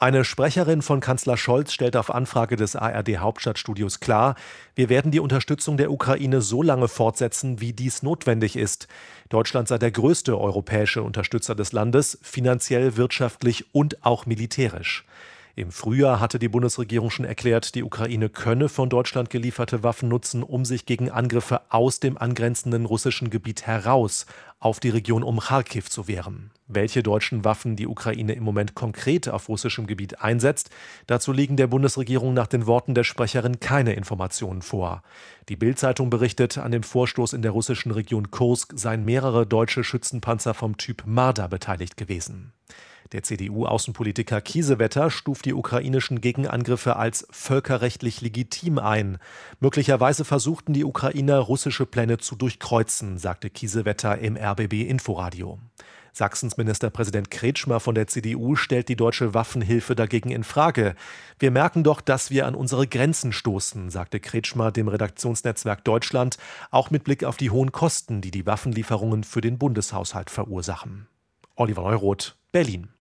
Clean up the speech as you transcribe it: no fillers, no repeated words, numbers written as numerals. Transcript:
Eine Sprecherin von Kanzler Scholz stellt auf Anfrage des ARD-Hauptstadtstudios klar, wir werden die Unterstützung der Ukraine so lange fortsetzen, wie dies notwendig ist. Deutschland sei der größte europäische Unterstützer des Landes, finanziell, wirtschaftlich und auch militärisch. Im Frühjahr hatte die Bundesregierung schon erklärt, die Ukraine könne von Deutschland gelieferte Waffen nutzen, um sich gegen Angriffe aus dem angrenzenden russischen Gebiet heraus auf die Region um Charkiw zu wehren. Welche deutschen Waffen die Ukraine im Moment konkret auf russischem Gebiet einsetzt, dazu liegen der Bundesregierung nach den Worten der Sprecherin keine Informationen vor. Die Bild-Zeitung berichtet, an dem Vorstoß in der russischen Region Kursk seien mehrere deutsche Schützenpanzer vom Typ Marder beteiligt gewesen. Der CDU-Außenpolitiker Kiesewetter stuft die ukrainischen Gegenangriffe als völkerrechtlich legitim ein. Möglicherweise versuchten die Ukrainer, russische Pläne zu durchkreuzen, sagte Kiesewetter im RBB-Inforadio. Sachsens Ministerpräsident Kretschmer von der CDU stellt die deutsche Waffenhilfe dagegen in Frage. Wir merken doch, dass wir an unsere Grenzen stoßen, sagte Kretschmer dem Redaktionsnetzwerk Deutschland, auch mit Blick auf die hohen Kosten, die die Waffenlieferungen für den Bundeshaushalt verursachen. Oliver Neuroth, Berlin.